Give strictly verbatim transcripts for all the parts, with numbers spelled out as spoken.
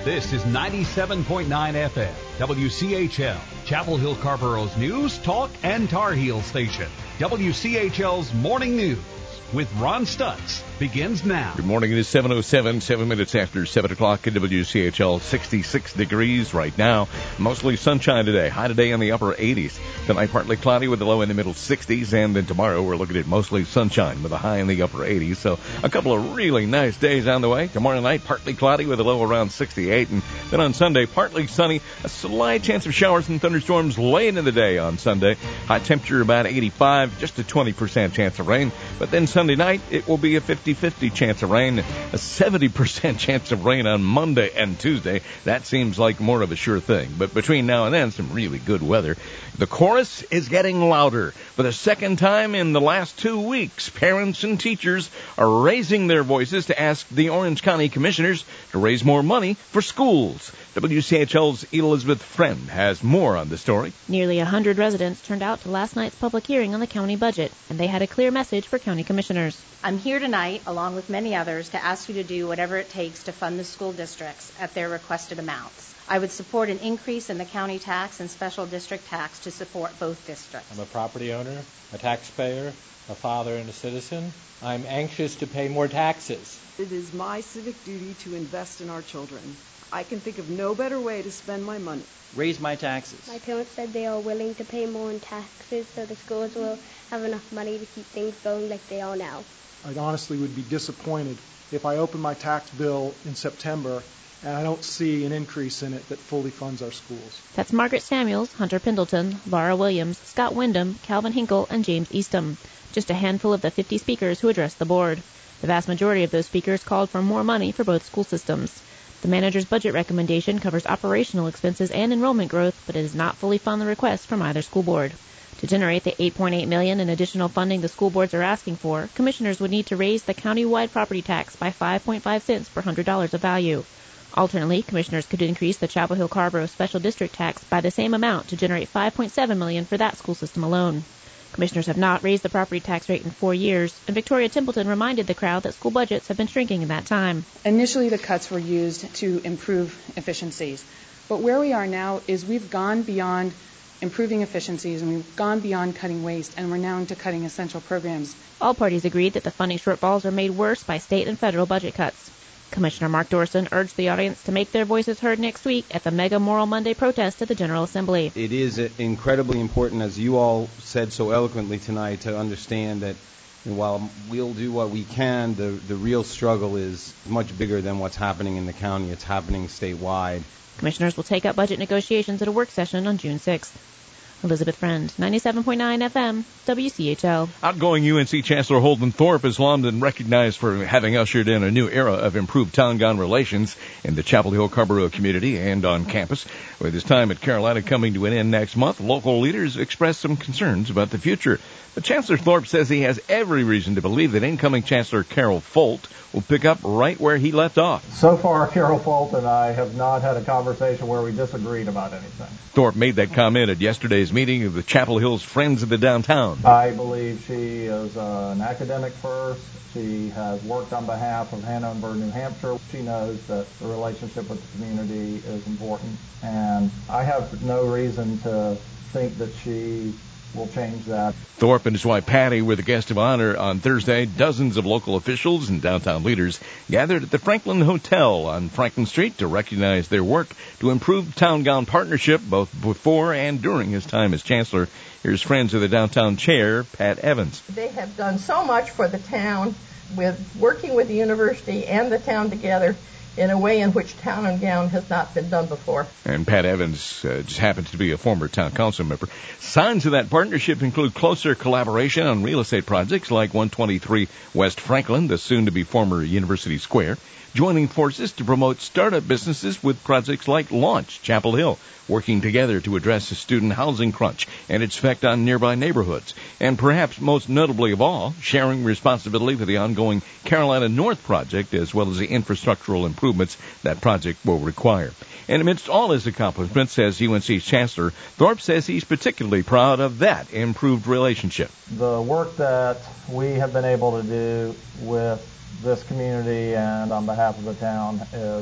This is ninety-seven point nine F M, W C H L, Chapel Hill Carborough's news, talk, and Tar Heel station. W C H L's Morning News with Ron Stutz begins now. Good morning. It is seven oh seven, seven minutes after seven o'clock at W C H L. sixty-six degrees right now. Mostly sunshine today. High today in the upper eighties. Tonight partly cloudy with a low in the middle sixties. And then tomorrow we're looking at mostly sunshine with a high in the upper eighties. So a couple of really nice days on the way. Tomorrow night partly cloudy with a low around sixty-eight. And then on Sunday partly sunny. A slight chance of showers and thunderstorms late in the day on Sunday. High temperature about eighty-five. Just a twenty percent chance of rain. But then Sunday night it will be a fifty-fifty chance of rain. A seventy percent chance of rain on Monday and Tuesday. That seems like more of a sure thing. But between now and then, some really good weather. The chorus is getting louder. For the second time in the last two weeks, parents and teachers are raising their voices to ask the Orange County Commissioners to raise more money for schools. W C H L's Elizabeth Friend has more on the story. Nearly one hundred residents turned out to last night's public hearing on the county budget, and they had a clear message for county commissioners. I'm here tonight, along with many others, to ask you to do whatever it takes to fund the school districts at their requested amounts. I would support an increase in the county tax and special district tax to support both districts. I'm a property owner, a taxpayer, a father, and a citizen. I'm anxious to pay more taxes. It is my civic duty to invest in our children. I can think of no better way to spend my money. Raise my taxes. My parents said they are willing to pay more in taxes so the schools will have enough money to keep things going like they are now. I honestly would be disappointed if I open my tax bill in September and I don't see an increase in it that fully funds our schools. That's Margaret Samuels, Hunter Pendleton, Laura Williams, Scott Wyndham, Calvin Hinkle, and James Eastham. Just a handful of the fifty speakers who addressed the board. The vast majority of those speakers called for more money for both school systems. The manager's budget recommendation covers operational expenses and enrollment growth, but it does not fully fund the request from either school board. To generate the eight point eight million dollars in additional funding the school boards are asking for, commissioners would need to raise the county-wide property tax by five point five cents per one hundred dollars of value. Alternately, commissioners could increase the Chapel Hill Carborough special district tax by the same amount to generate five point seven million dollars for that school system alone. Commissioners have not raised the property tax rate in four years, and Victoria Templeton reminded the crowd that school budgets have been shrinking in that time. Initially, the cuts were used to improve efficiencies, but where we are now is we've gone beyond improving efficiencies, and we've gone beyond cutting waste, and we're now into cutting essential programs. All parties agreed that the funding shortfalls are made worse by state and federal budget cuts. Commissioner Mark Dorson urged the audience to make their voices heard next week at the Mega Moral Monday protest at the General Assembly. It is incredibly important, as you all said so eloquently tonight, to understand that while we'll do what we can, the, the real struggle is much bigger than what's happening in the county. It's happening statewide. Commissioners will take up budget negotiations at a work session on June sixth. Elizabeth Friend, ninety-seven point nine F M, W C H L. Outgoing U N C Chancellor Holden Thorpe is long been recognized for having ushered in a new era of improved town-gown relations in the Chapel Hill Carboroughh community and on campus. With his time at Carolina coming to an end next month, local leaders expressed some concerns about the future. But Chancellor Thorpe says he has every reason to believe that incoming Chancellor Carol Folt will pick up right where he left off. So far, Carol Folt and I have not had a conversation where we disagreed about anything. Thorpe made that comment at yesterday's meeting of the Chapel Hill's Friends of the Downtown. I believe she is uh, an academic first. She has worked on behalf of Hanover, New Hampshire. She knows that the relationship with the community is important, and I have no reason to think that she will change that. Thorpe and his wife Patty were the guest of honor on Thursday. Dozens of local officials and downtown leaders gathered at the Franklin Hotel on Franklin Street to recognize their work to improve town-gown partnership both before and during his time as chancellor. Here's Friends of the Downtown Chair, Pat Evans. They have done so much for the town with working with the university and the town together in a way in which town and gown has not been done before. And Pat Evans uh, just happens to be a former town council member. Signs of that partnership include closer collaboration on real estate projects like one twenty-three West Franklin, the soon-to-be former University Square, joining forces to promote startup businesses with projects like Launch Chapel Hill, working together to address the student housing crunch and its effect on nearby neighborhoods. And perhaps most notably of all, sharing responsibility for the ongoing Carolina North project as well as the infrastructural improvements that project will require. And amidst all his accomplishments as U N C Chancellor, Thorpe says he's particularly proud of that improved relationship. The work that we have been able to do with this community and on behalf of the town is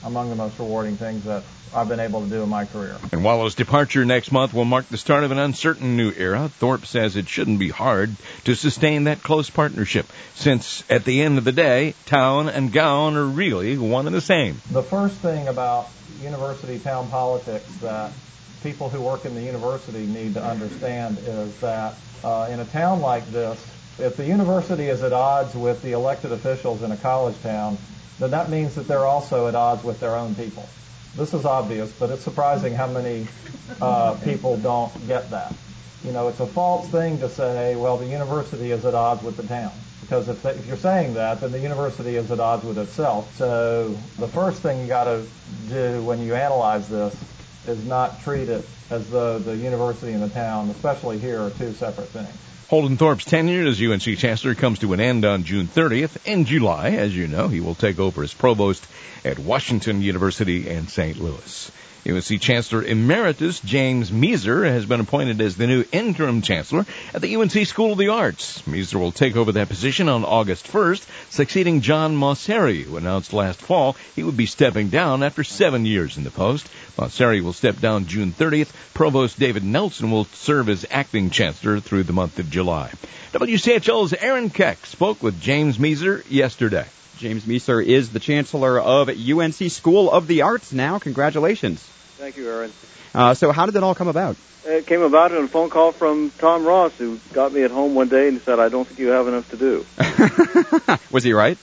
among the most rewarding things that I've been able to do in my career. And while his departure next month will mark the start of an uncertain new era, Thorpe says it shouldn't be hard to sustain that close partnership, since at the end of the day, town and gown are really one and the same. The first thing about university town politics that people who work in the university need to understand is that uh, in a town like this, if the university is at odds with the elected officials in a college town, then that means that they're also at odds with their own people. This is obvious, but it's surprising how many uh, people don't get that. You know, it's a false thing to say, well, the university is at odds with the town. Because if, they, if you're saying that, then the university is at odds with itself. So the first thing you got to do when you analyze this is not treat it as though the university and the town, especially here, are two separate things. Holden Thorpe's tenure as U N C Chancellor comes to an end on June thirtieth. In July, as you know, he will take over as provost at Washington University in Saint Louis. U N C Chancellor Emeritus James Measer has been appointed as the new interim chancellor at the U N C School of the Arts. Measer will take over that position on August first, succeeding John Mosseri, who announced last fall he would be stepping down after seven years in the post. Mosseri will step down June thirtieth. Provost David Nelson will serve as acting chancellor through the month of July. W C H L's Aaron Keck spoke with James Measer yesterday. James Measer is the chancellor of U N C School of the Arts now. Congratulations. Thank you, Aaron. Uh, so how did that all come about? It came about in a phone call from Tom Ross, who got me at home one day and said, I don't think you have enough to do. Was he right?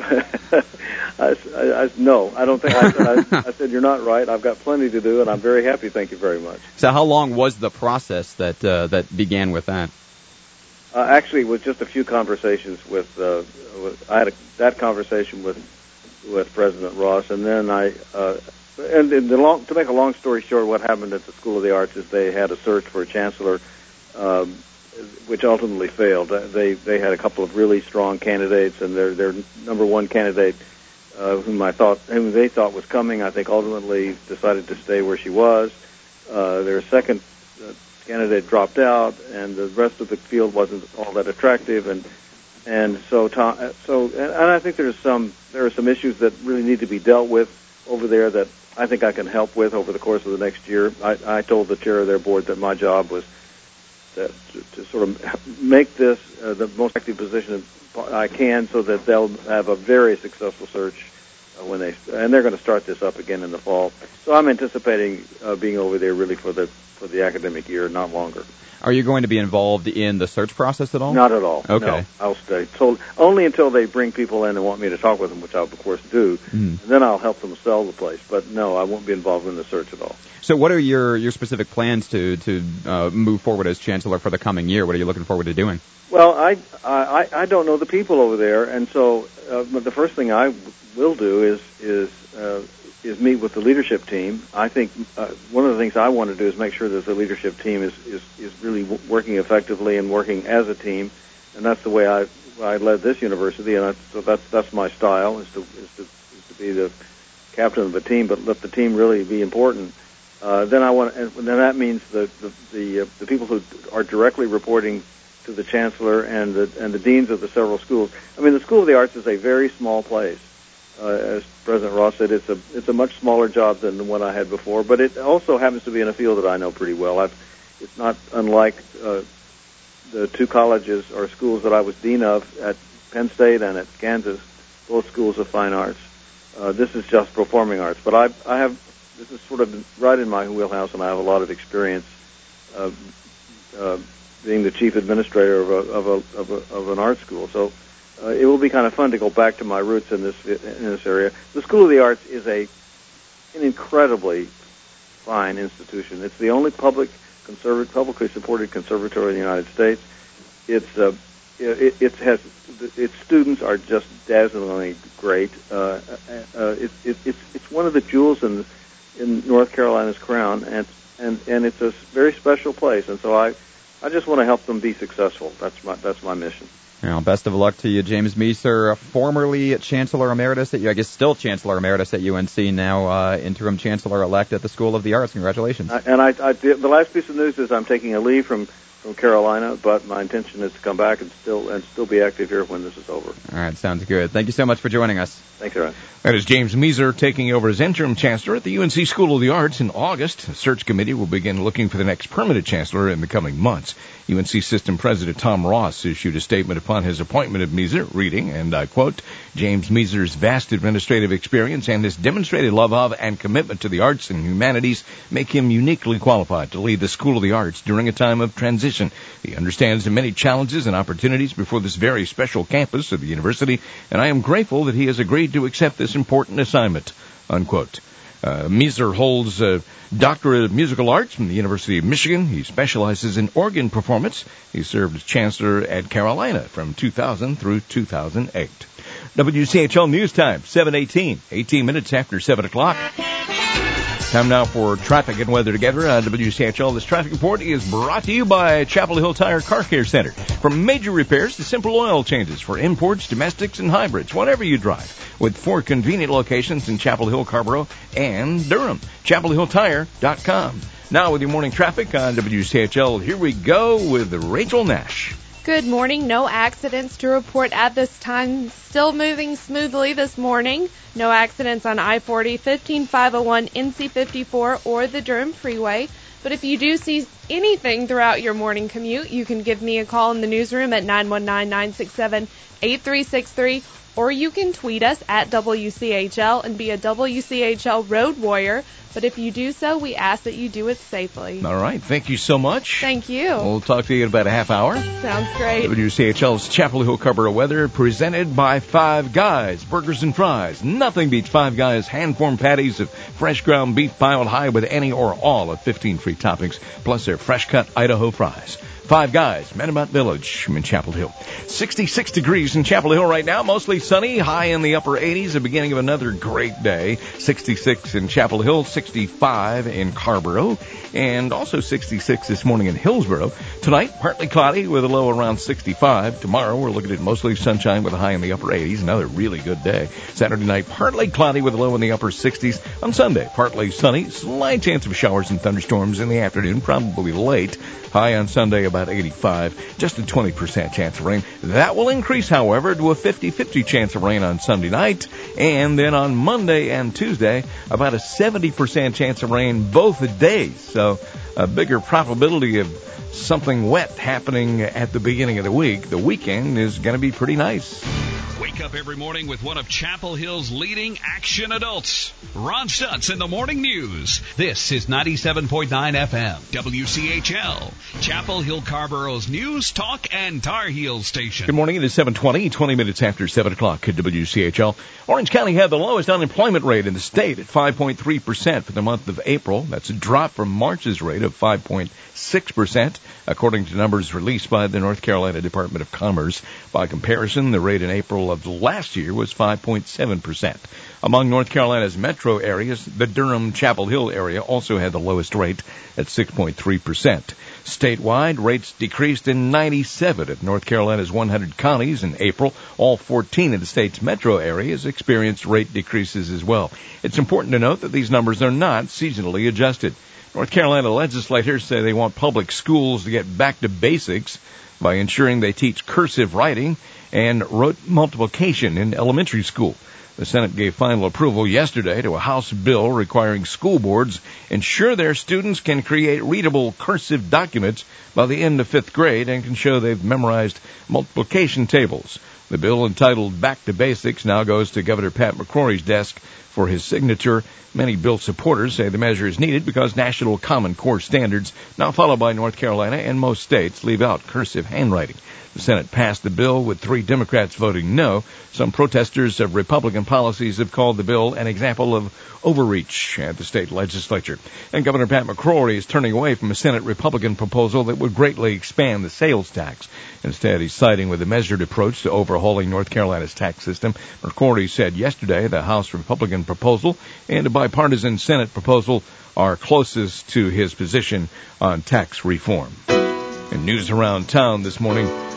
I, I, I, no, I don't think I said, I, I said, you're not right. I've got plenty to do, and I'm very happy. Thank you very much. So how long was the process that uh, that began with that? Uh, actually, it was just a few conversations with, uh, with I had a, that conversation with with President Ross, and then I, uh, and in the long, to make a long story short, what happened at the School of the Arts is they had a search for a chancellor, um, which ultimately failed. They they had a couple of really strong candidates, and their their number one candidate, uh, whom I thought, whom they thought was coming, I think ultimately decided to stay where she was. Uh, their second uh, candidate dropped out, and the rest of the field wasn't all that attractive, and and so Tom, so and I think there's some there are some issues that really need to be dealt with over there that I think I can help with over the course of the next year. I, I told the chair of their board that my job was that, to, to sort of make this uh, the most active position I can, so that they'll have a very successful search uh, when they and they're going to start this up again in the fall. So I'm anticipating uh, being over there really for the for the academic year, not longer. Are you going to be involved in the search process at all? Not at all. Okay. No, I'll stay. So only until they bring people in and want me to talk with them, which I, of course, do. Mm. And then I'll help them sell the place. But no, I won't be involved in the search at all. So what are your, your specific plans to, to uh, move forward as chancellor for the coming year? What are you looking forward to doing? Well, I, I, I don't know the people over there. And so uh, the first thing I will do is, is uh, is meet with the leadership team. I think uh, one of the things I want to do is make sure that the leadership team is, is, is really w- working effectively and working as a team, and that's the way I I led this university, and I, so that's that's my style is to is to is to be the captain of the team, but let the team really be important. Uh, then I want, and then that means the the the, uh, the people who are directly reporting to the chancellor and the and the deans of the several schools. I mean, the School of the Arts is a very small place. Uh, as President Ross said, it's a it's a much smaller job than the one I had before, but it also happens to be in a field that I know pretty well. I've, it's not unlike uh, the two colleges or schools that I was dean of at Penn State and at Kansas, both schools of fine arts. Uh, this is just performing arts, but I I have this is sort of right in my wheelhouse, and I have a lot of experience uh, uh, being the chief administrator of a, of a, of, a, of an art school. So. Uh, it will be kind of fun to go back to my roots in this in this area. The School of the Arts is a an incredibly fine institution. It's the only public conservative, publicly supported conservatory in the United States. It's uh, it, it has its students are just dazzlingly great. Uh, uh, it, it, it's it's one of the jewels in in North Carolina's crown, and and and it's a very special place. And so I I just want to help them be successful. That's my that's my mission. Well, best of luck to you, James Measer, formerly Chancellor Emeritus at you, I guess still Chancellor Emeritus at U N C, now uh, interim Chancellor-elect at the School of the Arts. Congratulations. Uh, and I, I, the last piece of news is I'm taking a leave from, from Carolina, but my intention is to come back and still and still be active here when this is over. All right, sounds good. Thank you so much for joining us. Thanks, Aaron. That is James Measer taking over as interim chancellor at the U N C School of the Arts in August. A search committee will begin looking for the next permanent chancellor in the coming months. U N C System President Tom Ross issued a statement upon his appointment of Measer, reading, and I quote, James Measer's vast administrative experience and his demonstrated love of and commitment to the arts and humanities make him uniquely qualified to lead the School of the Arts during a time of transition. He understands the many challenges and opportunities before this very special campus of the university, and I am grateful that he has agreed to accept this important assignment, unquote. Uh, Measer holds a doctorate of musical arts from the University of Michigan. He specializes in organ performance. He served as chancellor at Carolina from two thousand through two thousand eight. W C H L News Time, seven eighteen, eighteen minutes after seven o'clock. Time now for traffic and weather together on W C H L. This traffic report is brought to you by Chapel Hill Tire Car Care Center. From major repairs to simple oil changes for imports, domestics, and hybrids, whatever you drive. With four convenient locations in Chapel Hill, Carrboro, and Durham. chapel hill tire dot com. Now with your morning traffic on W C H L, here we go with Rachel Nash. Good morning. No accidents to report at this time. Still moving smoothly this morning. No accidents on I forty, fifteen five oh one, N C fifty-four, or the Durham Freeway. But if you do see anything throughout your morning commute, you can give me a call in the newsroom at nine one nine, nine six seven, eight three six three, or you can tweet us at W C H L and be a W C H L road warrior. But if you do so, we ask that you do it safely. All right. Thank you so much. Thank you. We'll talk to you in about a half hour. Sounds great. W C H L's Chapel Hill Carrboro weather presented by Five Guys Burgers and Fries. Nothing beats Five Guys hand-formed patties of fresh ground beef piled high with any or all of fifteen free toppings, plus their fresh-cut Idaho fries. Five Guys, Metamont Village in Chapel Hill. sixty-six degrees in Chapel Hill right now, mostly sunny, high in the upper eighties, the beginning of another great day. sixty-six in Chapel Hill, sixty-five in Carrboro, and also sixty-six this morning in Hillsboro. Tonight, partly cloudy with a low around sixty-five. Tomorrow, we're looking at mostly sunshine with a high in the upper eighties, another really good day. Saturday night, partly cloudy with a low in the upper sixties. On Sunday, partly sunny, slight chance of showers and thunderstorms in the afternoon, probably late. High on Sunday, about eighty-five, just a twenty percent chance of rain. That will increase, however, to a fifty-fifty chance of rain on Sunday night. And then on Monday and Tuesday, about a seventy percent chance of rain both days. So a bigger probability of something wet happening at the beginning of the week. The weekend is going to be pretty nice. Wake up every morning with one of Chapel Hill's leading action adults. Ron Stutz in the Morning News. This is ninety-seven point nine F M, W C H L, Chapel Hill Carrboro's News, Talk, and Tar Heel station. Good morning. It is seven twenty, twenty minutes after seven o'clock at W C H L. Orange County had the lowest unemployment rate in the state at five point three percent for the month of April. That's a drop from March's rate of five point six percent, according to numbers released by the North Carolina Department of Commerce. By comparison, the rate in April of last year was five point seven percent. Among North Carolina's metro areas, the Durham-Chapel Hill area also had the lowest rate at six point three percent. Statewide, rates decreased in ninety-seven of North Carolina's one hundred counties in April. All fourteen of the state's metro areas experienced rate decreases as well. It's important to note that these numbers are not seasonally adjusted. North Carolina legislators say they want public schools to get back to basics by ensuring they teach cursive writing and rote multiplication in elementary school. The Senate gave final approval yesterday to a House bill requiring school boards ensure their students can create readable cursive documents by the end of fifth grade and can show they've memorized multiplication tables. The bill, entitled Back to Basics, now goes to Governor Pat McCrory's desk for his signature. Many bill supporters say the measure is needed because National Common Core standards, now followed by North Carolina and most states, leave out cursive handwriting. The Senate passed the bill with three Democrats voting no. Some protesters of Republican policies have called the bill an example of overreach at the state legislature. And Governor Pat McCrory is turning away from a Senate Republican proposal that would greatly expand the sales tax. Instead, he's siding with a measured approach to overhauling North Carolina's tax system. McCrory said yesterday the House Republican proposal and a bipartisan Senate proposal are closest to his position on tax reform. In news around town this morning,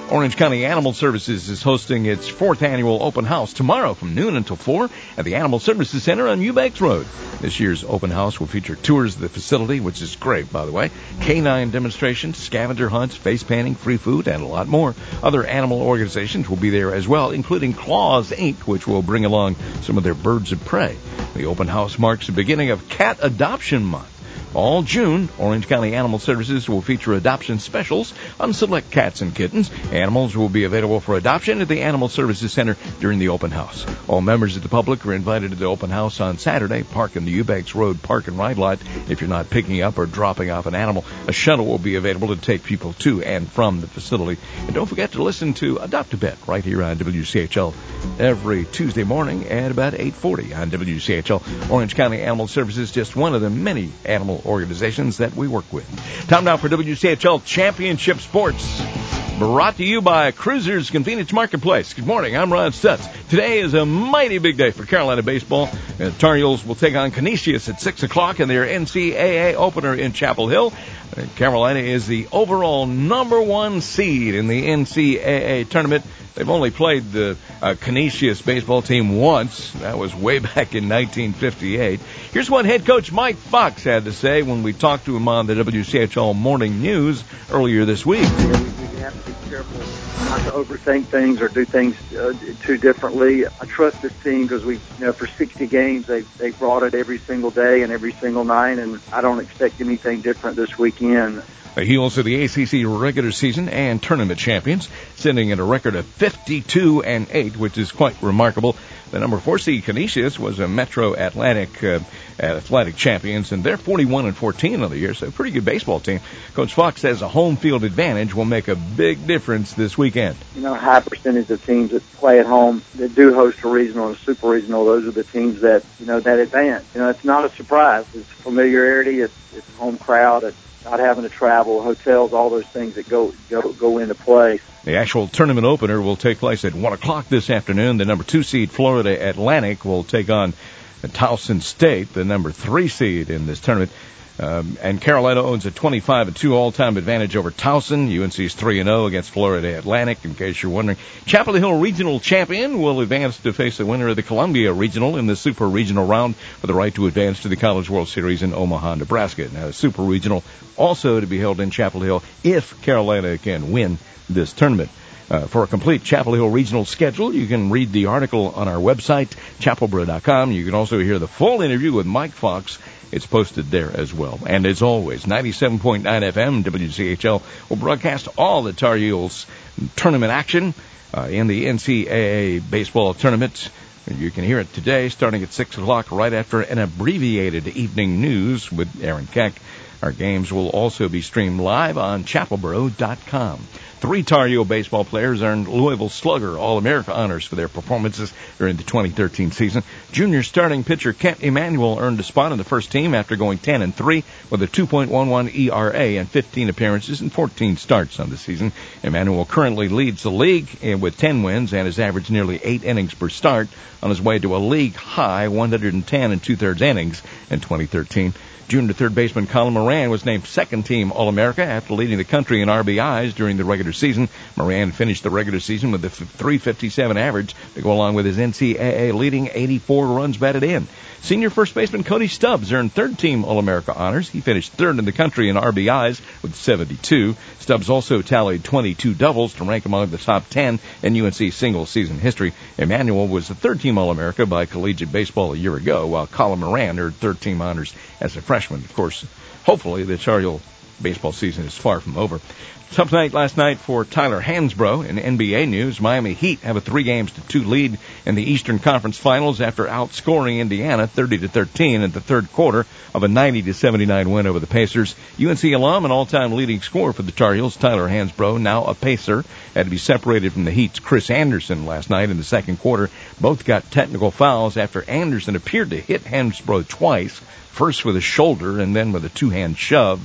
Orange County Animal Services is hosting its fourth annual open house tomorrow from noon until four at the Animal Services Center on Eubanks Road. This year's open house will feature tours of the facility, which is great, by the way, canine demonstrations, scavenger hunts, face painting, free food, and a lot more. Other animal organizations will be there as well, including Claws, Incorporated, which will bring along some of their birds of prey. The open house marks the beginning of Cat Adoption Month. All June, Orange County Animal Services will feature adoption specials on select cats and kittens. Animals will be available for adoption at the Animal Services Center during the open house. All members of the public are invited to the open house on Saturday. Park in the Eubanks Road Park and Ride lot. If you're not picking up or dropping off an animal, a shuttle will be available to take people to and from the facility. And don't forget to listen to Adopt a Pet right here on W C H L every Tuesday morning at about eight forty on W C H L. Orange County Animal Services, just one of the many animal organizations that we work with. Time now for W C H L Championship Sports, brought to you by Cruisers Convenience Marketplace. Good morning, I'm Ron Stutz. Today is a mighty big day for Carolina baseball. The Tar Heels will take on Canisius at six o'clock in their N C double A opener in Chapel Hill. Carolina is the overall number one seed in the N C double A tournament. They've only played the uh, Canisius baseball team once. That was way back in nineteen fifty-eight. Here's what head coach Mike Fox had to say when we talked to him on the W C H L Morning News earlier this week. Yeah, we, we have to be careful not to overthink things or do things uh, too differently. I trust this team because we, you know, for sixty games, they they brought it every single day and every single night, and I don't expect anything different this weekend. The Heels are the A C C regular season and tournament champions, sitting at a record of fifty-two and eight, which is quite remarkable. The number four seed Canisius was a Metro Atlantic uh, Athletic champions, and they're forty-one and fourteen on the year, so a pretty good baseball team. Coach Fox says a home field advantage will make a big difference this weekend. You know, a high percentage of teams that play at home, that do host a regional and a super regional, those are the teams that, you know, that advance. You know, it's not a surprise. It's familiarity. It's, it's home crowd. It's not having to travel, hotels, all those things that go go go into play. The actual tournament opener will take place at one o'clock this afternoon. The number two seed Florida Atlantic will take on Towson State, the number three seed in this tournament. Um, and Carolina owns a twenty-five and two all-time advantage over Towson. U N C is three and oh against Florida Atlantic, in case you're wondering. Chapel Hill Regional Champion will advance to face the winner of the Columbia Regional in the Super Regional round for the right to advance to the College World Series in Omaha, Nebraska. Now, the Super Regional also to be held in Chapel Hill if Carolina can win this tournament. Uh, for a complete Chapel Hill regional schedule, you can read the article on our website, chapelboro dot com. You can also hear the full interview with Mike Fox. It's posted there as well. And as always, ninety-seven point nine F M W C H L will broadcast all the Tar Heels tournament action uh, in the N C double A baseball tournament. You can hear it today starting at six o'clock right after an abbreviated evening news with Aaron Keck. Our games will also be streamed live on chapelboro dot com. Three Tar Heel baseball players earned Louisville Slugger All-America honors for their performances during the twenty thirteen season. Junior starting pitcher Kent Emanuel earned a spot on the first team after going ten and three with a two point one one E R A and fifteen appearances and fourteen starts on the season. Emanuel currently leads the league with ten wins and has averaged nearly eight innings per start on his way to a league high one hundred ten and two-thirds innings in twenty thirteen. Junior third baseman Colin Moran was named second-team All-America after leading the country in R B Is during the regular season. Moran finished the regular season with a three fifty-seven average to go along with his N C double A leading eighty-four runs batted in. Senior first baseman Cody Stubbs earned third-team All-America honors. He finished third in the country in R B Is with seventy-two. Stubbs also tallied twenty-two doubles to rank among the top ten in U N C single-season history. Emmanuel was the third-team All-America by collegiate baseball a year ago, while Colin Moran earned third-team honors as a freshman. Of course, hopefully the Tar Heel baseball season is far from over. Tough night last night for Tyler Hansbrough. In N B A news, Miami Heat have a three games to two lead in the Eastern Conference Finals after outscoring Indiana thirty to thirteen in the third quarter of a ninety to seventy-nine win over the Pacers. U N C alum and all-time leading scorer for the Tar Heels, Tyler Hansbrough, now a Pacer, had to be separated from the Heat's Chris Anderson last night in the second quarter. Both got technical fouls after Anderson appeared to hit Hansbrough twice, first with a shoulder and then with a two-hand shove.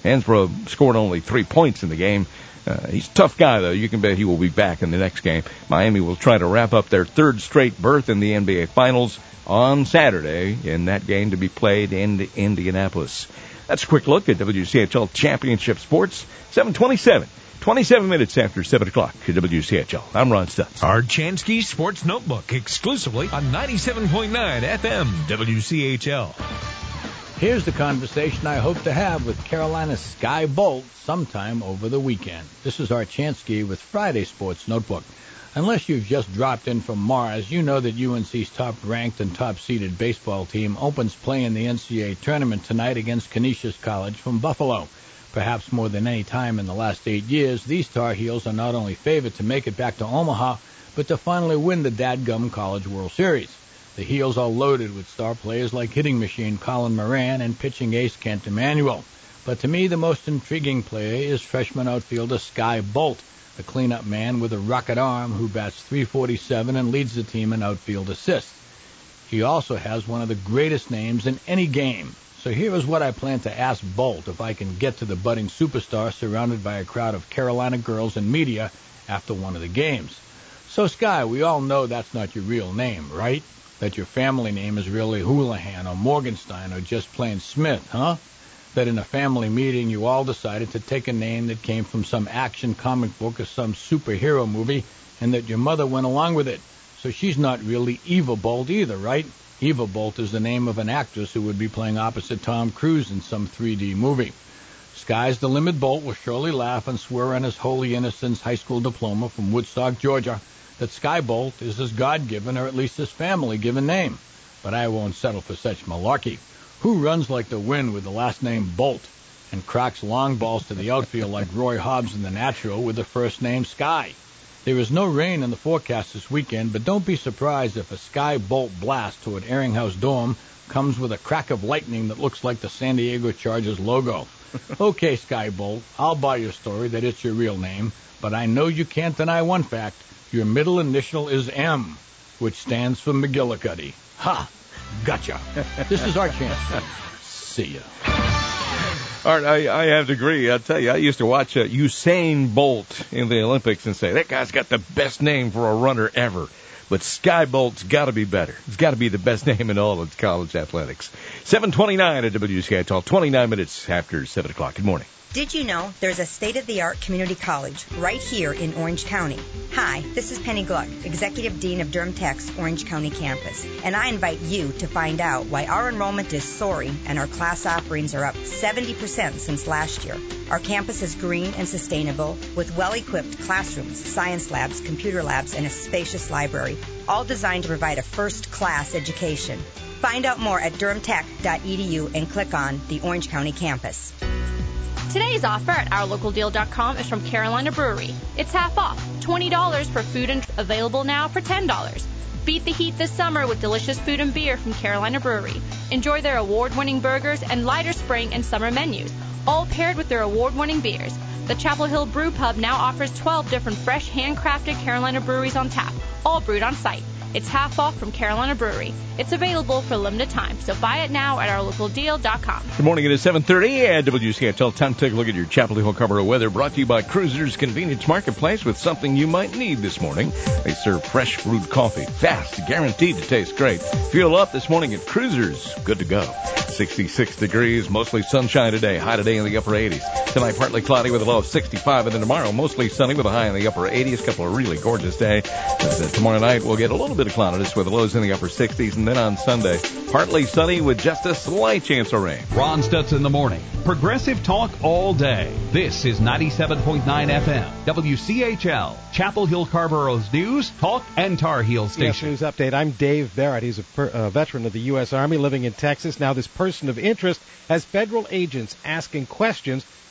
Hansbrough scored only three points in the game. Uh, he's a tough guy, though. You can bet he will be back in the next game. Miami will try to wrap up their third straight berth in the N B A Finals on Saturday in that game to be played in Indianapolis. That's a quick look at W C H L Championship Sports, seven twenty-seven. twenty-seven minutes after seven o'clock at W C H L. I'm Ron Stutz. Our Chansky Sports Notebook, exclusively on ninety-seven point nine F M W C H L. Here's the conversation I hope to have with Carolina's Sky Bolt sometime over the weekend. This is Art Chansky with Friday Sports Notebook. Unless you've just dropped in from Mars, you know that U N C's top-ranked and top-seeded baseball team opens play in the N C double A tournament tonight against Canisius College from Buffalo. Perhaps more than any time in the last eight years, these Tar Heels are not only favored to make it back to Omaha, but to finally win the dadgum College World Series. The Heels are loaded with star players like hitting machine Colin Moran and pitching ace Kent Emanuel. But to me, the most intriguing player is freshman outfielder Sky Bolt, the cleanup man with a rocket arm who bats three forty-seven and leads the team in outfield assists. He also has one of the greatest names in any game. So here is what I plan to ask Bolt if I can get to the budding superstar surrounded by a crowd of Carolina girls and media after one of the games. So, Sky, we all know that's not your real name, right? That your family name is really Houlihan or Morgenstein or just plain Smith, huh? That in a family meeting you all decided to take a name that came from some action comic book or some superhero movie and that your mother went along with it. So she's not really Eva Bolt either, right? Eva Bolt is the name of an actress who would be playing opposite Tom Cruise in some three D movie. Sky's the Limit Bolt will surely laugh and swear on his holy innocence high school diploma from Woodstock, Georgia, that Sky Bolt is his God-given or at least his family-given name. But I won't settle for such malarkey. Who runs like the wind with the last name Bolt and cracks long balls to the outfield like Roy Hobbs in The Natural with the first name Sky? There is no rain in the forecast this weekend, but don't be surprised if a Sky Bolt blast toward Ehringhaus Dome comes with a crack of lightning that looks like the San Diego Chargers logo. Okay, Sky Bolt, I'll buy your story that it's your real name, but I know you can't deny one fact. Your middle initial is M, which stands for McGillicuddy. Ha! Gotcha. This is our chance. See ya. Art, I, I have to agree. I'll tell you, I used to watch uh, Usain Bolt in the Olympics and say, that guy's got the best name for a runner ever. But Sky Bolt's got to be better. It's got to be the best name in all of college athletics. seven twenty-nine at W C H L, twenty-nine minutes after seven o'clock. Good morning. Did you know there's a state-of-the-art community college right here in Orange County? Hi, this is Penny Gluck, Executive Dean of Durham Tech's Orange County campus, and I invite you to find out why our enrollment is soaring and our class offerings are up seventy percent since last year. Our campus is green and sustainable with well-equipped classrooms, science labs, computer labs, and a spacious library, all designed to provide a first-class education. Find out more at durham tech dot e d u and click on the Orange County campus. Today's offer at our local deal dot com is from Carolina Brewery. It's half off, twenty dollars for food and available now for ten dollars. Beat the heat this summer with delicious food and beer from Carolina Brewery. Enjoy their award-winning burgers and lighter spring and summer menus, all paired with their award-winning beers. The Chapel Hill Brew Pub now offers twelve different fresh, handcrafted Carolina breweries on tap, all brewed on site. It's half off from Carolina Brewery. It's available for a limited time, so buy it now at our local deal dot com. Good morning. It is seven thirty at W C H L. Time to take a look at your Chapel Hill Carrboro weather, brought to you by Cruisers Convenience Marketplace with something you might need this morning. They serve fresh brewed coffee, fast, guaranteed to taste great. Fuel up this morning at Cruisers. Good to go. sixty-six degrees, mostly sunshine today. High today in the upper eighties. Tonight, partly cloudy with a low of sixty-five, and then tomorrow, mostly sunny with a high in the upper eighties. A couple of really gorgeous days. Uh, tomorrow night, we'll get a little bit of cloudiness with the lows in the upper sixties, and then on Sunday, partly sunny with just a slight chance of rain. Ron Stutz in the morning. Progressive talk all day. This is ninety-seven point nine F M. W C H L. Chapel Hill Carrboro's news, talk, and Tar Heel station. Yes, news update. I'm Dave Barrett. He's a per, uh, veteran of the U S Army living in Texas. Now, this person of interest has federal agents asking questions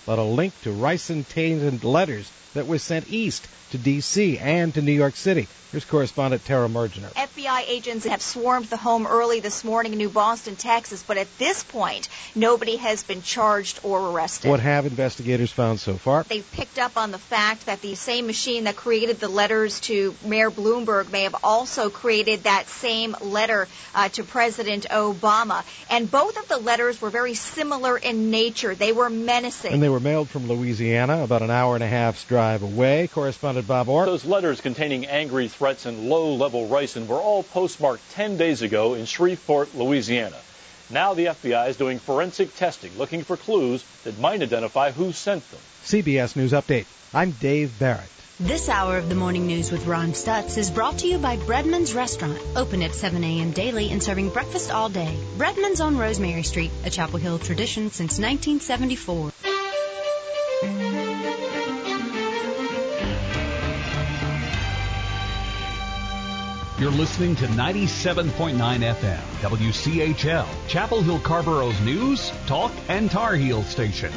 but a link to ricin-tainted letters that were sent east to D C and to New York City. Here's correspondent Tara Mergener. F B I agents have swarmed the home early this morning in New Boston, Texas, but at this point, nobody has been charged or arrested. What have investigators found so far? They've picked up on the fact that the same machine that created the letters to Mayor Bloomberg may have also created that same letter uh, to President Obama. And both of the letters were very similar in nature. They were menacing. And they were mailed from Louisiana, about an hour and a half's drive away. Correspondent Bob Orr. Those letters containing angry threats and low-level ricin were all postmarked ten days ago in Shreveport, Louisiana. Now the F B I is doing forensic testing, looking for clues that might identify who sent them. C B S News Update. I'm Dave Barrett. This hour of the Morning News with Ron Stutz is brought to you by Breadman's Restaurant, open at seven a.m. daily and serving breakfast all day. Breadman's on Rosemary Street, a Chapel Hill tradition since nineteen seventy-four. You're listening to ninety-seven point nine F M, W C H L, Chapel Hill Carborough's news, talk, and Tar Heel station.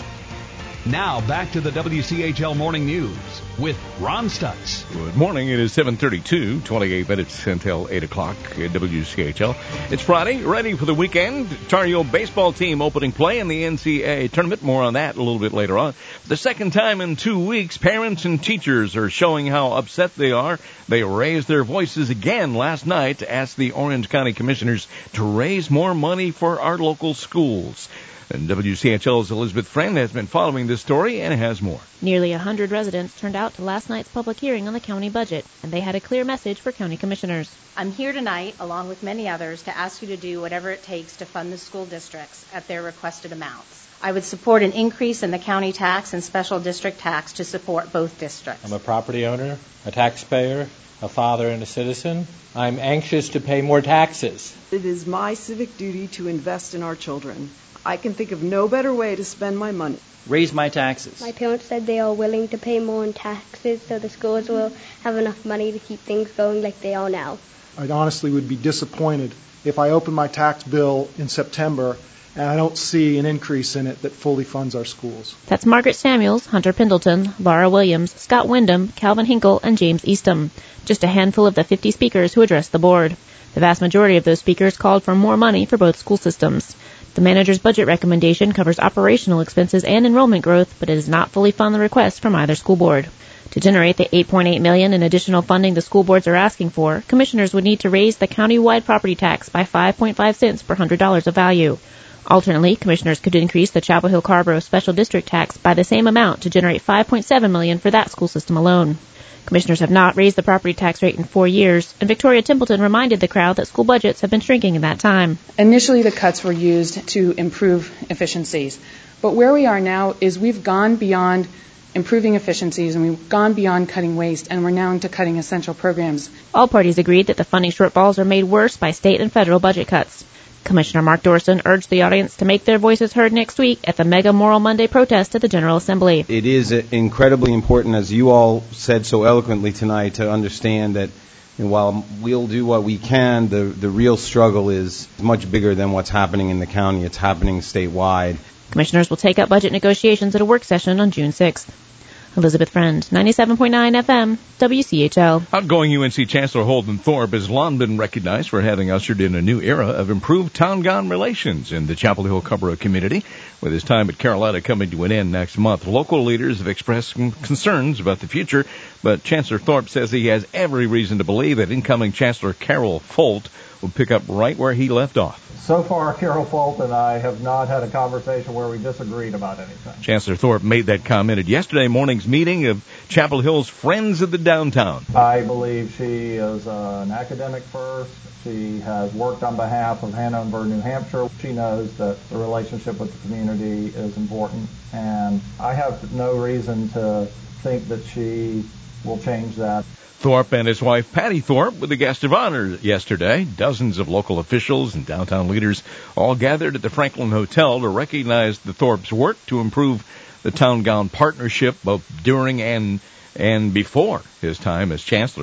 Now back to the W C H L Morning News with Ron Stutz. Good morning. It is seven thirty-two, twenty-eight minutes until eight o'clock at W C H L. It's Friday, ready for the weekend. Tar Heel baseball team opening play in the N C double A tournament. More on that a little bit later on. For the second time in two weeks, parents and teachers are showing how upset they are. They raised their voices again last night to ask the Orange County Commissioners to raise more money for our local schools. And W C H L's Elizabeth Friend has been following this story and has more. Nearly one hundred residents turned out to last night's public hearing on the county budget, and they had a clear message for county commissioners. I'm here tonight, along with many others, to ask you to do whatever it takes to fund the school districts at their requested amounts. I would support an increase in the county tax and special district tax to support both districts. I'm a property owner, a taxpayer, a father, and a citizen. I'm anxious to pay more taxes. It is my civic duty to invest in our children. I can think of no better way to spend my money. Raise my taxes. My parents said they are willing to pay more in taxes so the schools will have enough money to keep things going like they are now. I honestly would be disappointed if I open my tax bill in September and I don't see an increase in it that fully funds our schools. That's Margaret Samuels, Hunter Pendleton, Laura Williams, Scott Wyndham, Calvin Hinkle, and James Eastham. Just a handful of the fifty speakers who addressed the board. The vast majority of those speakers called for more money for both school systems. The manager's budget recommendation covers operational expenses and enrollment growth, but it does not fully fund the request from either school board. To generate the eight point eight million dollars in additional funding the school boards are asking for, commissioners would need to raise the county-wide property tax by five point five cents per one hundred dollars of value. Alternately, commissioners could increase the Chapel Hill Carborough special district tax by the same amount to generate five point seven million dollars for that school system alone. Commissioners have not raised the property tax rate in four years, and Victoria Templeton reminded the crowd that school budgets have been shrinking in that time. Initially, the cuts were used to improve efficiencies. But where we are now is we've gone beyond improving efficiencies, and we've gone beyond cutting waste, and we're now into cutting essential programs. All parties agreed that the funding shortfalls are made worse by state and federal budget cuts. Commissioner Mark Dorson urged the audience to make their voices heard next week at the Mega Moral Monday protest at the General Assembly. It is incredibly important, as you all said so eloquently tonight, to understand that and while we'll do what we can, the, the real struggle is much bigger than what's happening in the county. It's happening statewide. Commissioners will take up budget negotiations at a work session on June sixth. Elizabeth Friend, ninety-seven point nine F M, W C H L. Outgoing U N C Chancellor Holden Thorpe has long been recognized for having ushered in a new era of improved town-gown relations in the Chapel Hill Carrboro community. With his time at Carolina coming to an end next month, local leaders have expressed concerns about the future, but Chancellor Thorpe says he has every reason to believe that incoming Chancellor Carol Folt will pick up right where he left off. So far, Carol Folt and I have not had a conversation where we disagreed about anything. Chancellor Thorpe made that comment at yesterday morning's meeting of Chapel Hill's Friends of the Downtown. I believe she is uh, an academic first. She has worked on behalf of Hanover, New Hampshire. She knows that the relationship with the community is important, and I have no reason to think that she will change that. Thorpe and his wife Patty Thorpe were the guest of honor yesterday. Dozens of local officials and downtown leaders all gathered at the Franklin Hotel to recognize the Thorpe's work to improve the town-gown partnership both during and and before his time as chancellor.